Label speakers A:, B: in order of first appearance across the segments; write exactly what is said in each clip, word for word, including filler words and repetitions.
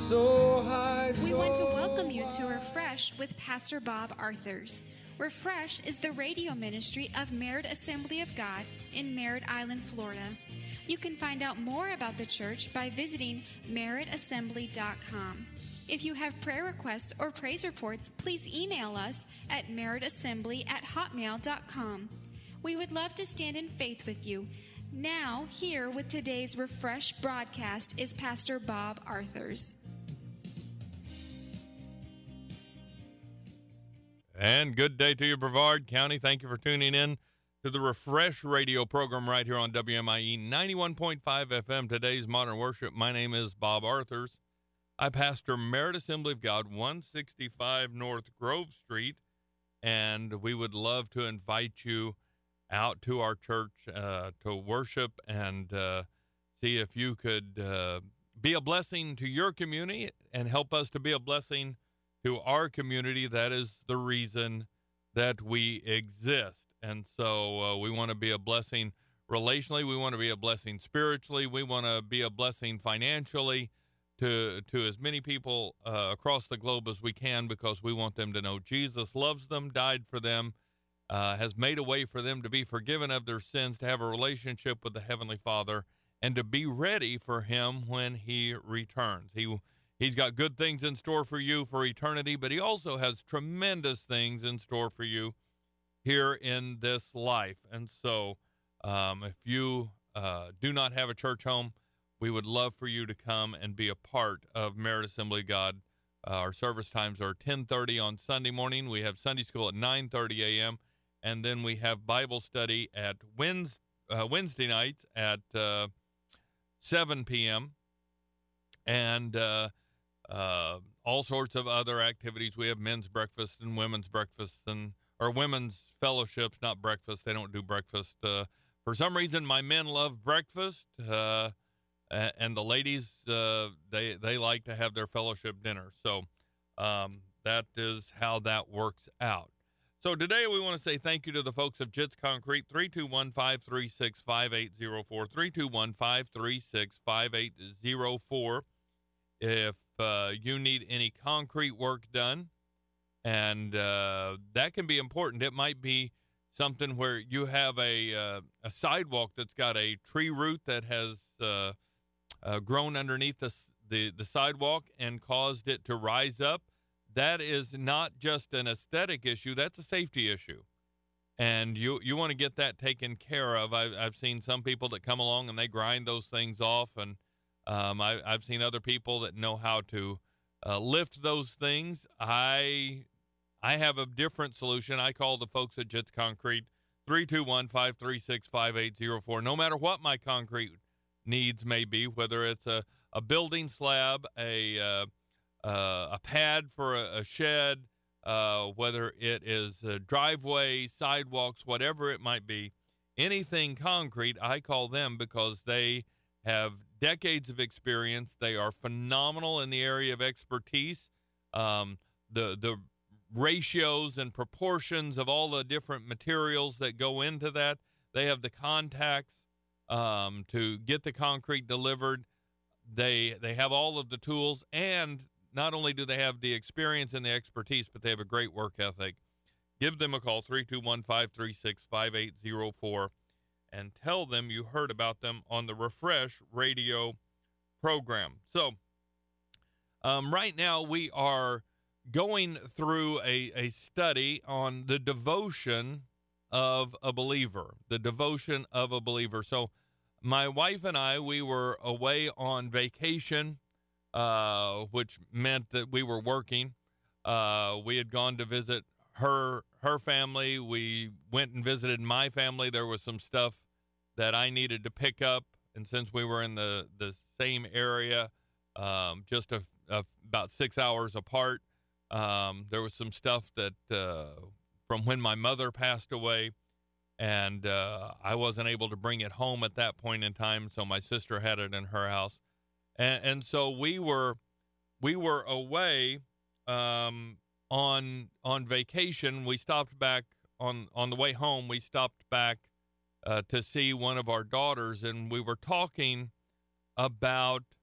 A: so high, so
B: We want to welcome you to Refresh with Pastor Bob Arthurs. Refresh is the radio ministry of Merritt Assembly of God in Merritt Island, Florida. You can find out more about the church by visiting merritt assembly dot com. If you have prayer requests or praise reports, please email us at merritt assembly at hotmail dot com. We would love to stand in faith with you. Now, here with today's Refresh broadcast is Pastor Bob Arthurs.
C: And good day to you, Brevard County. Thank you for tuning in to the Refresh radio program right here on W M I E ninety-one point five F M. Today's Modern Worship. My name is Bob Arthurs. I pastor Merritt Assembly of God, one sixty-five North Grove Street, and we would love to invite you out to our church uh, to worship and uh, see if you could uh, be a blessing to your community and help us to be a blessing to our community. That is the reason that we exist. And so uh, we want to be a blessing relationally. We want to be a blessing spiritually. We want to be a blessing financially to to as many people uh, across the globe as we can, because we want them to know Jesus loves them, died for them, uh, has made a way for them to be forgiven of their sins, to have a relationship with the Heavenly Father, and to be ready for Him when He returns. He He's got good things in store for you for eternity, but He also has tremendous things in store for you here in this life. And so um, if you uh, do not have a church home, we would love for you to come and be a part of Merritt Assembly of God. Uh, our service times are ten thirty on Sunday morning. We have Sunday school at nine thirty a.m., and then we have Bible study at Wednesday, uh, Wednesday nights at uh, seven p.m., and uh, uh, all sorts of other activities. We have men's breakfast and women's breakfast, and or women's fellowships, not breakfast. They don't do breakfast. Uh, for some reason, my men love breakfast, uh, and the ladies, uh, they they like to have their fellowship dinner. So um, that is how that works out. So today we want to say thank you to the folks of Jits Concrete, three two one, five three six, five eight zero four, three two one, five three six, five eight zero four. If uh, you need any concrete work done, and uh, that can be important. It might be something where you have a uh, a sidewalk that's got a tree root that has uh, uh, grown underneath the, the the sidewalk and caused it to rise up. That is not just an aesthetic issue. That's a safety issue. And you, you want to get that taken care of. I've, I've seen some people that come along and they grind those things off. And um, I, I've seen other people that know how to uh, lift those things. I I have a different solution. I call the folks at Jits Concrete, three two one, five three six, five eight zero four. No matter what my concrete needs may be, whether it's a, a building slab, a uh, uh, a pad for a, a shed, uh, whether it is a driveway, sidewalks, whatever it might be, anything concrete, I call them because they have decades of experience. They are phenomenal in the area of expertise. Um, the the ratios and proportions of all the different materials that go into that. They have the contacts um, to get the concrete delivered. They they have all of the tools, and not only do they have the experience and the expertise, but they have a great work ethic. Give them a call, three two one, five three six, five eight zero four, and tell them you heard about them on the Refresh radio program. So um, right now we are going through a, a study on the devotion of a believer, the devotion of a believer. So my wife and I, we were away on vacation, uh, which meant that we were working. Uh, we had gone to visit her her family. We went and visited my family. There was some stuff that I needed to pick up, and since we were in the, the same area, um, just a, a, about six hours apart, um, there was some stuff that uh, from when my mother passed away, and uh, I wasn't able to bring it home at that point in time, so my sister had it in her house. And, and so we were we were away um, on on vacation. We stopped back on on the way home. We stopped back uh, to see one of our daughters, and we were talking about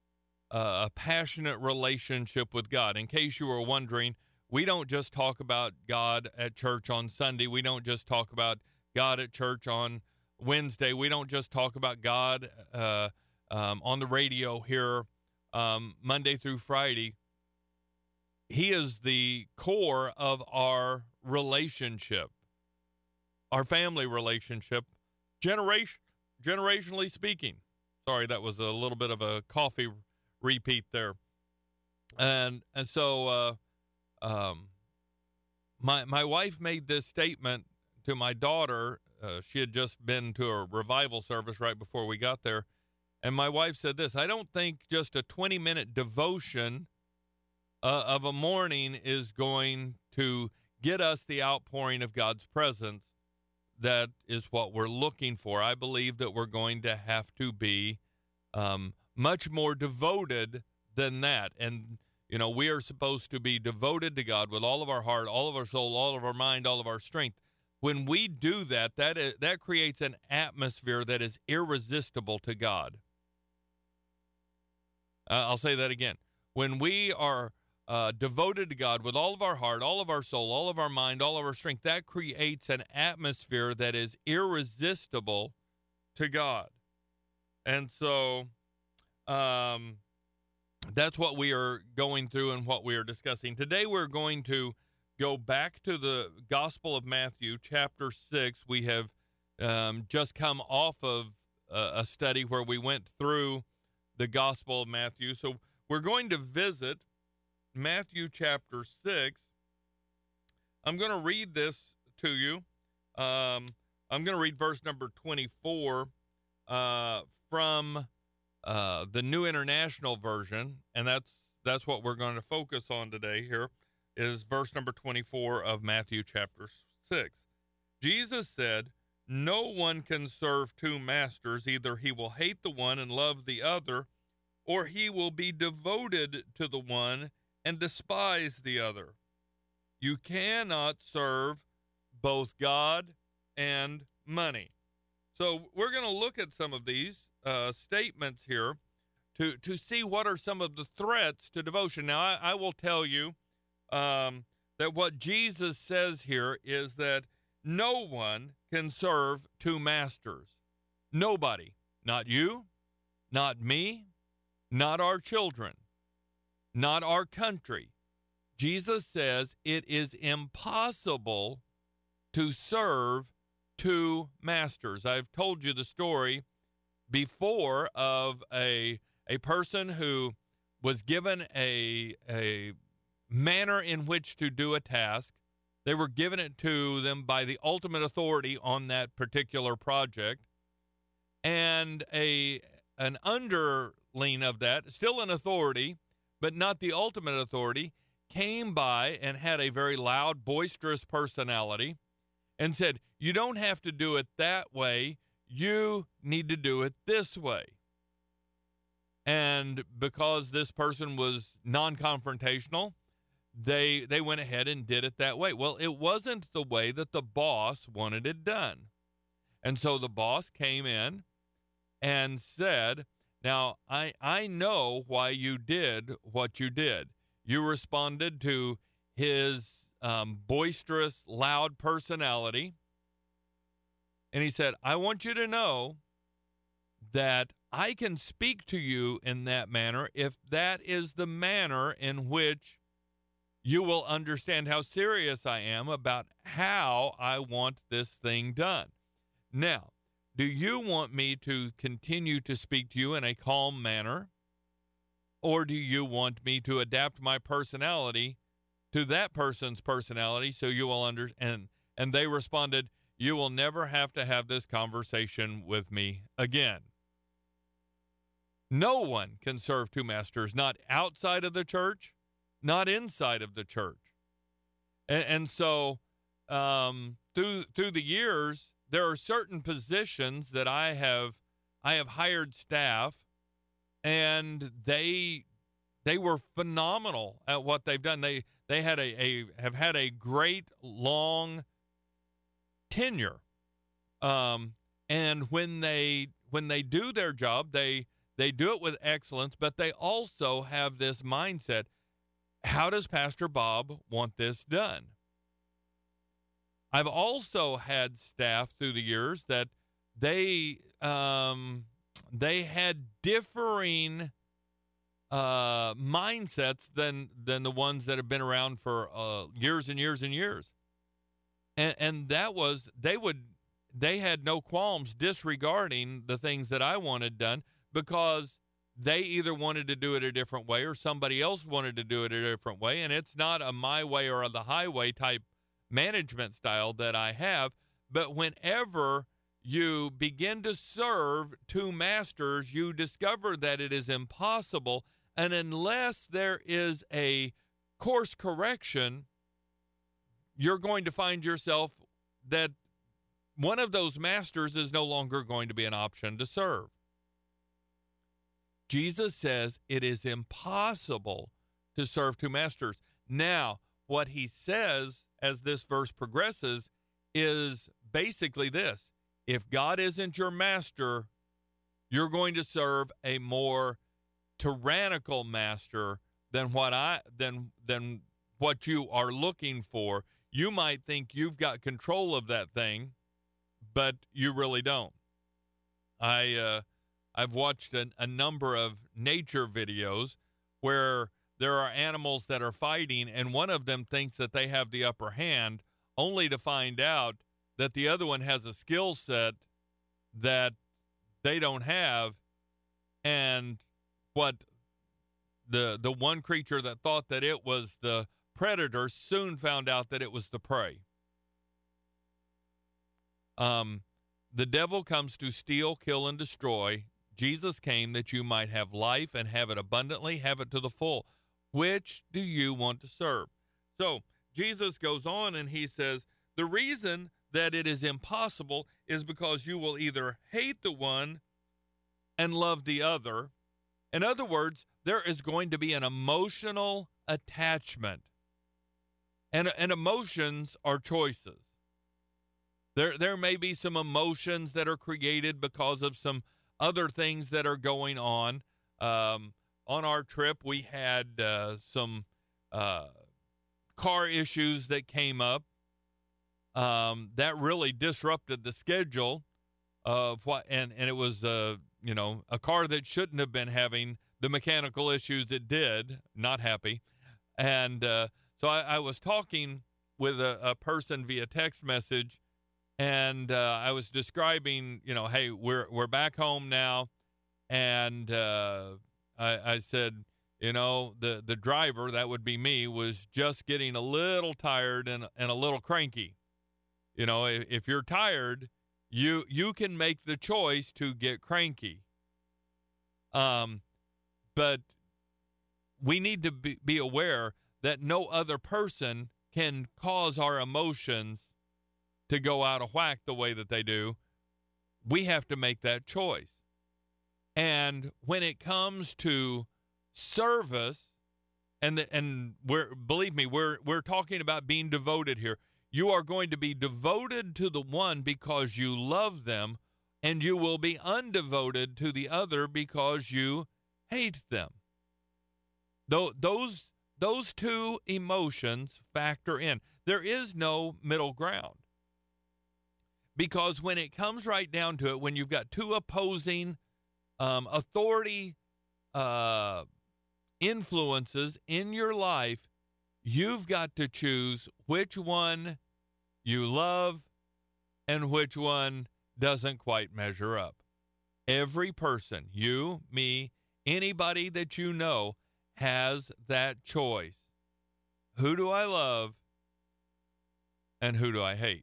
C: uh, a passionate relationship with God. In case you were wondering, we don't just talk about God at church on Sunday. We don't just talk about God at church on Wednesday. We don't just talk about God uh, um, on the radio here um, Monday through Friday. He is the core of our relationship, our family relationship, generation, generationally speaking. Sorry, that was a little bit of a coffee repeat there. And and so uh, um, my my wife made this statement to my daughter. Uh, she had just been to a revival service right before we got there. And my wife said this: I don't think just a twenty-minute devotion uh, of a morning is going to get us the outpouring of God's presence. That is what we're looking for. I believe that we're going to have to be um, much more devoted than that. And, you know, we are supposed to be devoted to God with all of our heart, all of our soul, all of our mind, all of our strength. When we do that, that is, that creates an atmosphere that is irresistible to God. Uh, I'll say that again. When we are uh, devoted to God with all of our heart, all of our soul, all of our mind, all of our strength, that creates an atmosphere that is irresistible to God. And so um, that's what we are going through and what we are discussing. Today we're going to go back to the Gospel of Matthew, chapter six. We have um, just come off of uh, a study where we went through the Gospel of Matthew. So we're going to visit Matthew chapter six. I'm going to read this to you. Um, I'm going to read verse number twenty-four uh, from uh, the New International Version, and that's that's what we're going to focus on today here, is verse number twenty-four of Matthew chapter six. Jesus said, "No one can serve two masters. Either he will hate the one and love the other, or he will be devoted to the one and despise the other. You cannot serve both God and money." So we're going to look at some of these uh, statements here to, to see what are some of the threats to devotion. Now, I, I will tell you um, that what Jesus says here is that no one can serve two masters. Nobody. Not you, not me, not our children, not our country. Jesus says it is impossible to serve two masters. I've told you the story before of a a person who was given a a manner in which to do a task. They were given it to them by the ultimate authority on that particular project, and a an underling of that, still an authority, but not the ultimate authority, came by and had a very loud, boisterous personality and said, "You don't have to do it that way. You need to do it this way." And because this person was non-confrontational, they they went ahead and did it that way. Well, it wasn't the way that the boss wanted it done. And so the boss came in and said, "Now, I, I know why you did what you did. You responded to his um, boisterous, loud personality." And he said, "I want you to know that I can speak to you in that manner if that is the manner in which you will understand how serious I am about how I want this thing done. Now, do you want me to continue to speak to you in a calm manner, or do you want me to adapt my personality to that person's personality so you will understand?" And they responded, "You will never have to have this conversation with me again." No one can serve two masters, not outside of the church, not inside of the church. And, and so um, through through the years, there are certain positions that I have I have hired staff, and they they were phenomenal at what they've done. They they had a, a have had a great long tenure, um, and when they when they do their job, they They do it with excellence, but they also have this mindset. How does Pastor Bob want this done? I've also had staff through the years that they um, they had differing uh, mindsets than than the ones that have been around for uh, years and years and years, and and that was they would they had no qualms disregarding the things that I wanted done because they either wanted to do it a different way or somebody else wanted to do it a different way, and it's not a my way or the highway type management style that I have. But whenever you begin to serve two masters, you discover that it is impossible, and unless there is a course correction, you're going to find yourself that one of those masters is no longer going to be an option to serve. Jesus says it is impossible to serve two masters. Now, what he says as this verse progresses is basically this. If God isn't your master, you're going to serve a more tyrannical master than what I than than what you are looking for. You might think you've got control of that thing, but you really don't. I uh, I've watched a, a number of nature videos where there are animals that are fighting, and one of them thinks that they have the upper hand, only to find out that the other one has a skill set that they don't have. And what the the one creature that thought that it was the predator soon found out that it was the prey. Um, the devil comes to steal, kill, and destroy. Jesus came that you might have life and have it abundantly, have it to the full. Which do you want to serve? So Jesus goes on and he says, the reason that it is impossible is because you will either hate the one and love the other. In other words, there is going to be an emotional attachment. And, and emotions are choices. There, there may be some emotions that are created because of some other things that are going on. Um, on our trip, we had uh, some uh, car issues that came up um, that really disrupted the schedule of what, and, and it was, uh, you know, a car that shouldn't have been having the mechanical issues it did. Not happy. And uh, so I, I was talking with a, a person via text message, and uh, I was describing, you know, hey, we're we're back home now, and uh, I, I said, you know, the the driver, that would be me, was just getting a little tired and and a little cranky. You know, if, if you're tired, you you can make the choice to get cranky. Um, but we need to be, be aware that no other person can cause our emotions to go out of whack the way that they do. We have to make that choice. And when it comes to service, and the, and we're believe me, we're we're talking about being devoted here. You are going to be devoted to the one because you love them, and you will be undevoted to the other because you hate them. Though those those two emotions factor in. There is no middle ground. Because when it comes right down to it, when you've got two opposing um, authority uh, influences in your life, you've got to choose which one you love and which one doesn't quite measure up. Every person, you, me, anybody that you know, has that choice. Who do I love and who do I hate?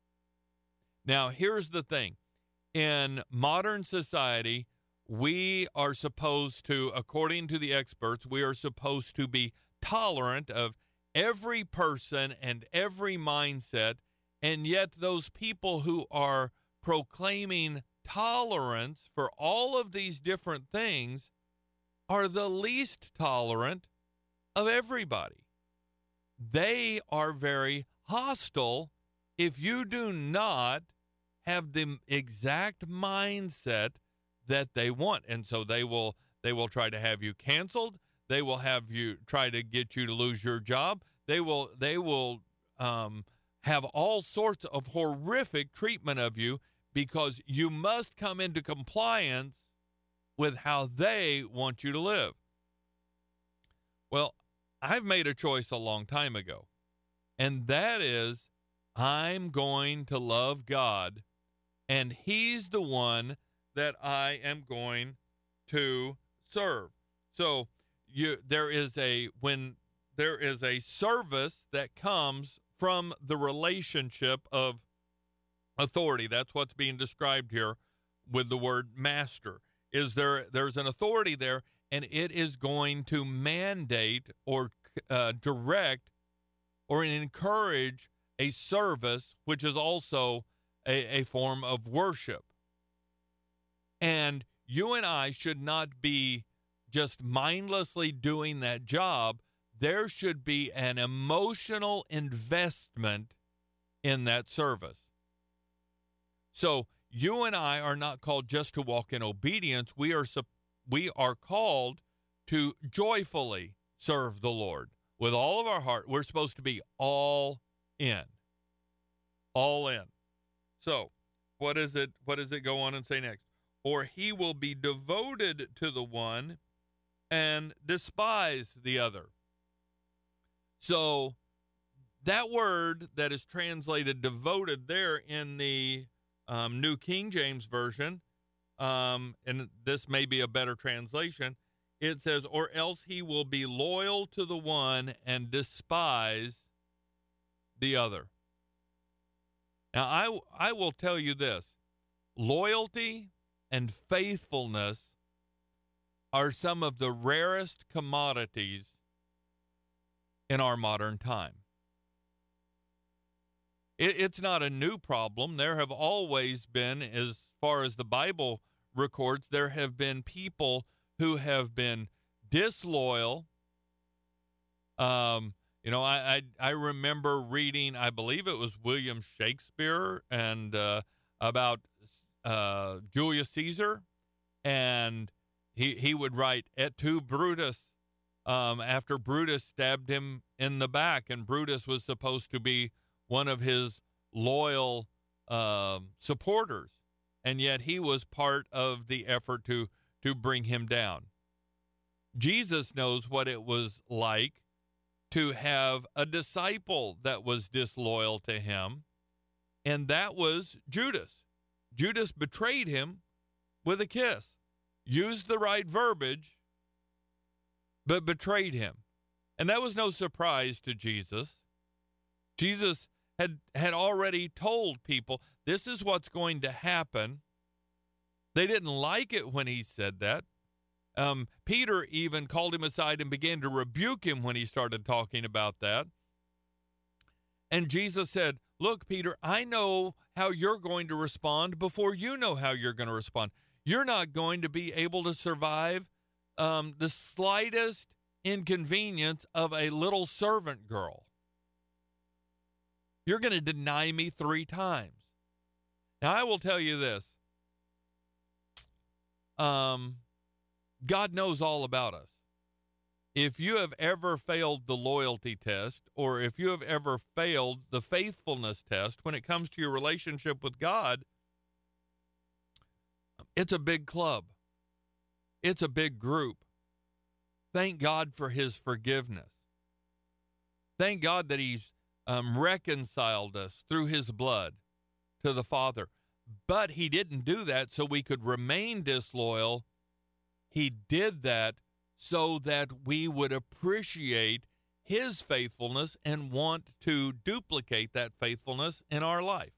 C: Now, here's the thing. In modern society, we are supposed to, according to the experts, we are supposed to be tolerant of every person and every mindset, and yet those people who are proclaiming tolerance for all of these different things are the least tolerant of everybody. They are very hostile if you do not have the exact mindset that they want. And so they will they will try to have you canceled. They will have you try to get you to lose your job. They will they will um, have all sorts of horrific treatment of you because you must come into compliance with how they want you to live. Well, I've made a choice a long time ago, and that is I'm going to love God, and He's the one that I am going to serve. So you there is a when there is a service that comes from the relationship of authority. That's what's being described here with the word master. Is there there's an authority there, and it is going to mandate or uh, direct or encourage a service, which is also a, a form of worship. And you and I should not be just mindlessly doing that job. There should be an emotional investment in that service. So you and I are not called just to walk in obedience. We are we are called to joyfully serve the Lord with all of our heart. We're supposed to be all in. All in. So, what is it? What does it go on and say next? Or he will be devoted to the one and despise the other. So, that word that is translated devoted there in the um, New King James Version, um, and this may be a better translation, it says, or else he will be loyal to the one and despise the other. Now, I, I will tell you this. Loyalty and faithfulness are some of the rarest commodities in our modern time. It, it's not a new problem. There have always been, as far as the Bible records, there have been people who have been disloyal. Um, you know, I, I I remember reading, I believe it was William Shakespeare, and uh, about uh, Julius Caesar, and he he would write et tu Brutus um, after Brutus stabbed him in the back, and Brutus was supposed to be one of his loyal uh, supporters, and yet he was part of the effort to to bring him down. Jesus knows what it was like to have a disciple that was disloyal to him, and that was Judas. Judas betrayed him with a kiss, used the right verbiage, but betrayed him. And that was no surprise to Jesus. Jesus had, had already told people, this is what's going to happen. They didn't like it when he said that. Um, Peter even called him aside and began to rebuke him when he started talking about that. And Jesus said, look, Peter, I know how you're going to respond before you know how you're going to respond. You're not going to be able to survive um, the slightest inconvenience of a little servant girl. You're going to deny me three times. Now, I will tell you this. Um... God knows all about us. If you have ever failed the loyalty test, or if you have ever failed the faithfulness test when it comes to your relationship with God, it's a big club. It's a big group. Thank God for his forgiveness. Thank God that he's um, reconciled us through his blood to the Father. But he didn't do that so we could remain disloyal. He did that so that we would appreciate his faithfulness and want to duplicate that faithfulness in our life.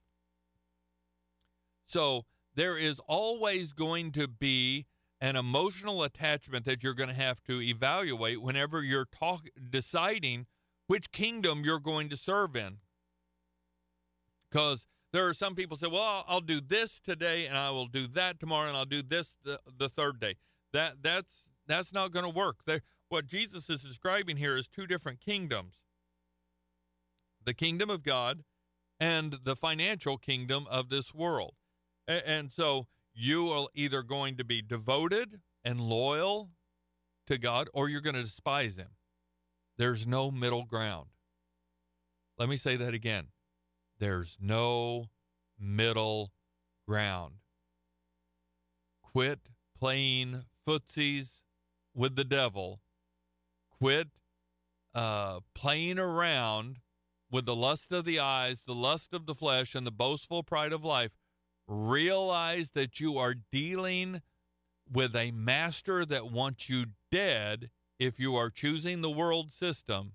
C: So there is always going to be an emotional attachment that you're going to have to evaluate whenever you're talk- deciding which kingdom you're going to serve in. Because there are some people say, well, I'll, I'll do this today and I will do that tomorrow and I'll do this the, the third day. That that's that's not going to work. There, what Jesus is describing here is two different kingdoms. The kingdom of God and the financial kingdom of this world. And, and so you are either going to be devoted and loyal to God, or you're going to despise him. There's no middle ground. Let me say that again. There's no middle ground. Quit playing footsies with the devil. Quit uh, playing around with the lust of the eyes, the lust of the flesh, and the boastful pride of life. Realize that you are dealing with a master that wants you dead if you are choosing the world system,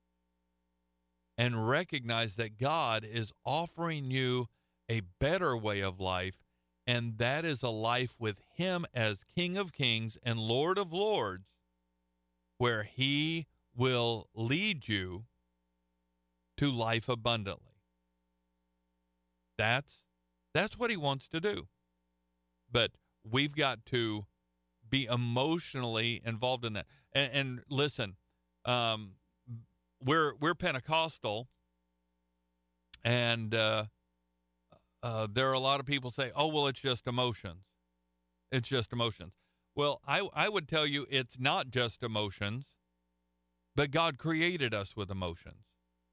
C: and recognize that God is offering you a better way of life, and that is a life with him as King of Kings and Lord of Lords, where he will lead you to life abundantly. That's that's what he wants to do. But we've got to be emotionally involved in that. And, and listen, um, we're we're Pentecostal, and uh, uh, there are a lot of people say, "Oh, well, it's just emotions. It's just emotions." Well, I I would tell you it's not just emotions, but God created us with emotions.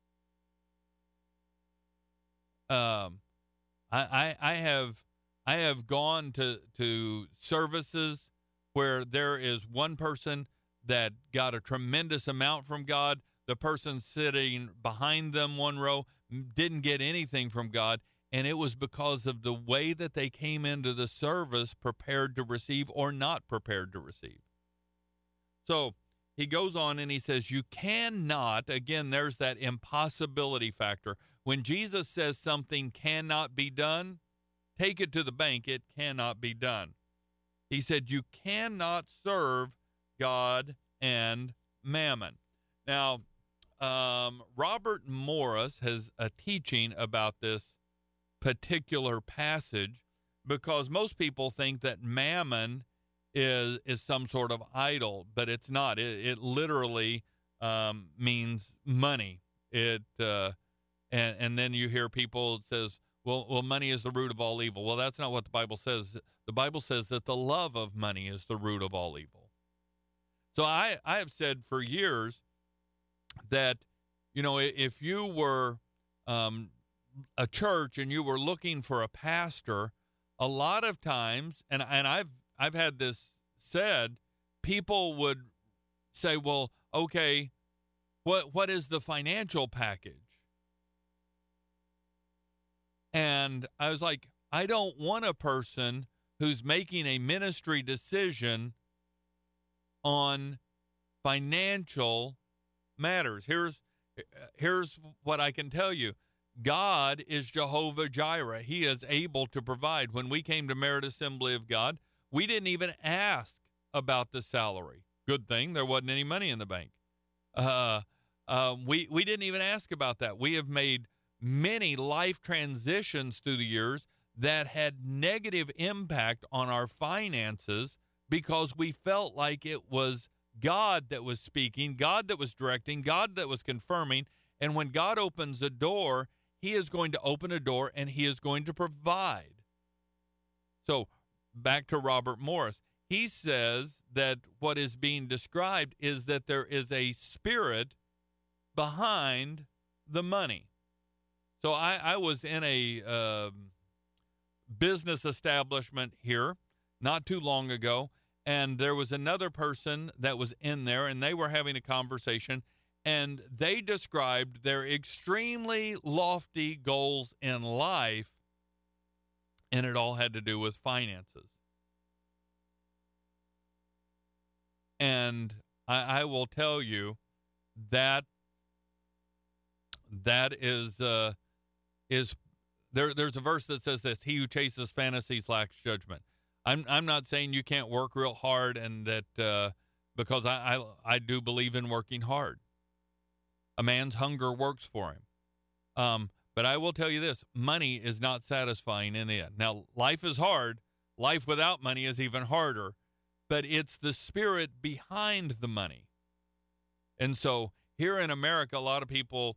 C: Um, I, I I have I have gone to to services where there is one person that got a tremendous amount from God. The person sitting behind them one row didn't get anything from God, and it was because of the way that they came into the service prepared to receive or not prepared to receive. So he goes on and he says, you cannot, again, there's that impossibility factor. When Jesus says something cannot be done, take it to the bank, it cannot be done. He said, you cannot serve God and mammon. Now, um, Robert Morris has a teaching about this particular passage, because most people think that mammon is is some sort of idol, but it's not. It, it literally um, means money. It uh, and and then you hear people that says, well, well, money is the root of all evil. Well, that's not what the Bible says. The Bible says that the love of money is the root of all evil. So I I have said for years that, you know, if you were um, a church and you were looking for a pastor, a lot of times, and and I've I've had this said, people would say, well, okay, what what is the financial package? And I was like, I don't want a person who's making a ministry decision on financial matters. Here's here's what I can tell you. God is Jehovah Jireh. He is able to provide. When we came to Merit Assembly of God, we didn't even ask about the salary. Good thing there wasn't any money in the bank. Uh, um, we, we didn't even ask about that. We have made many life transitions through the years that had negative impact on our finances because we felt like it was God that was speaking, God that was directing, God that was confirming. And when God opens a door, he is going to open a door and he is going to provide. So back to Robert Morris. He says that what is being described is that there is a spirit behind the money. So I, I was in a uh, business establishment here not too long ago, and there was another person that was in there, and they were having a conversation, and they described their extremely lofty goals in life, and it all had to do with finances. And I, I will tell you that that is uh, is there. There's a verse that says this: "He who chases fantasies lacks judgment." I'm I'm not saying you can't work real hard, and that uh, because I, I I do believe in working hard. A man's hunger works for him. Um, but I will tell you this: money is not satisfying in the end. Now, life is hard. Life without money is even harder. But it's the spirit behind the money. And so here in America, a lot of people,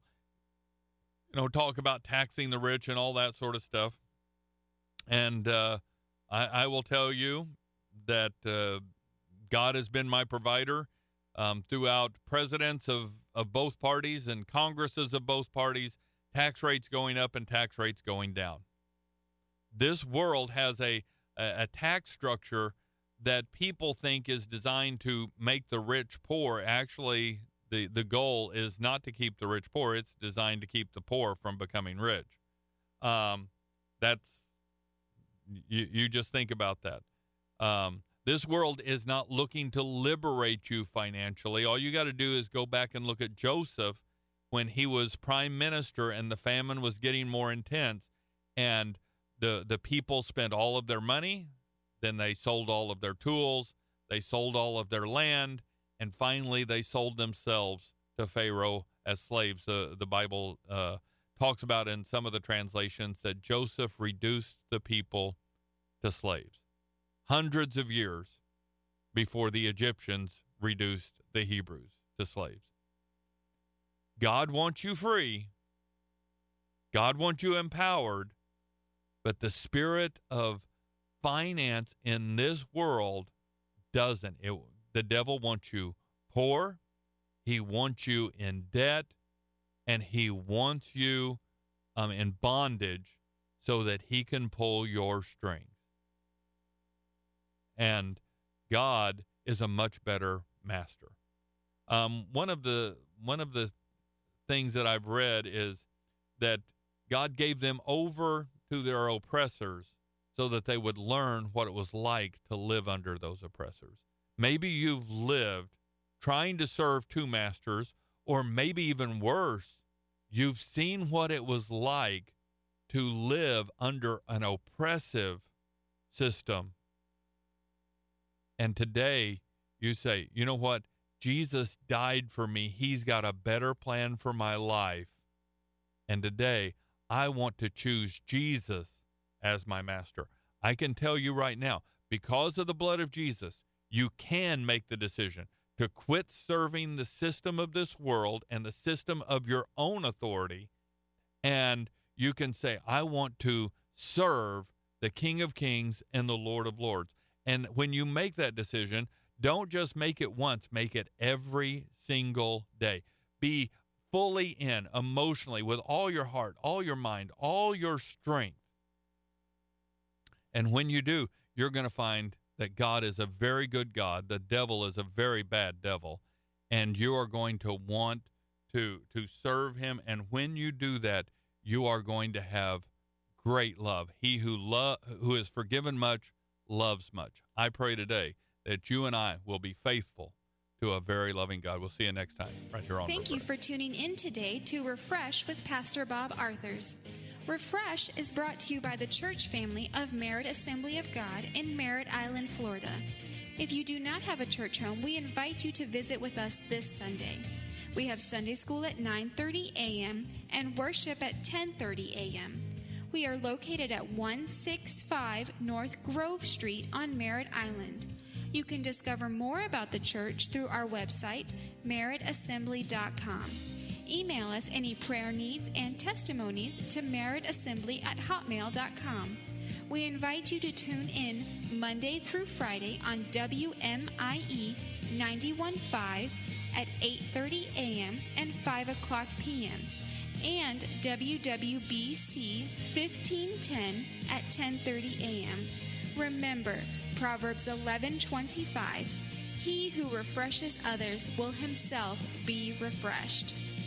C: you know, talk about taxing the rich and all that sort of stuff. And uh, I, I will tell you that uh, God has been my provider um, throughout presidents of, of both parties and Congresses of both parties, tax rates going up and tax rates going down. This world has a, a, a tax structure that people think is designed to make the rich poor. Actually, the, the goal is not to keep the rich poor. It's designed to keep the poor from becoming rich. Um, that's you, you just think about that. Um, this world is not looking to liberate you financially. All you got to do is go back and look at Joseph when he was prime minister and the famine was getting more intense, and the the people spent all of their money. Then they sold all of their tools. They sold all of their land, and finally they sold themselves to Pharaoh as slaves. The the Bible uh, talks about in some of the translations that Joseph reduced the people to slaves hundreds of years before the Egyptians reduced the Hebrews to slaves. God wants you free. God wants you empowered, but the spirit of finance in this world doesn't. It, the devil wants you poor. He wants you in debt, and he wants you um, in bondage so that he can pull your strings. And God is a much better master. Um, one of the one of the things that I've read is that God gave them over to their oppressors so that they would learn what it was like to live under those oppressors. Maybe you've lived trying to serve two masters, or maybe even worse, you've seen what it was like to live under an oppressive system. And today you say, you know what? Jesus died for me. He's got a better plan for my life. And today I want to choose Jesus as my master. I can tell you right now, because of the blood of Jesus, you can make the decision to quit serving the system of this world and the system of your own authority. And you can say, I want to serve the King of Kings and the Lord of Lords. And when you make that decision, don't just make it once, make it every single day. Be fully in emotionally with all your heart, all your mind, all your strength. And when you do, you're going to find that God is a very good God. The devil is a very bad devil. And you are going to want to, to serve him. And when you do that, you are going to have great love. He who, lo- who is forgiven much loves much. I pray today that you and I will be faithful to a very loving God. We'll see you next time right here on
B: Thank
C: Refresh.
B: you for tuning in today to Refresh with Pastor Bob Arthurs. Refresh is brought to you by the church family of Merritt Assembly of God in Merritt Island, Florida. If you do not have a church home, we invite you to visit with us this Sunday. We have Sunday school at nine thirty a.m. and worship at ten thirty a.m. We are located at one sixty-five North Grove Street on Merritt Island. You can discover more about the church through our website, merritt assembly dot com. Email us any prayer needs and testimonies to merrittassembly at hotmail dot com. We invite you to tune in Monday through Friday on W M I E ninety-one point five at eight thirty a.m. and five o'clock p.m. and W W B C fifteen ten at ten thirty a.m. Remember, Proverbs eleven twenty-five, he who refreshes others will himself be refreshed.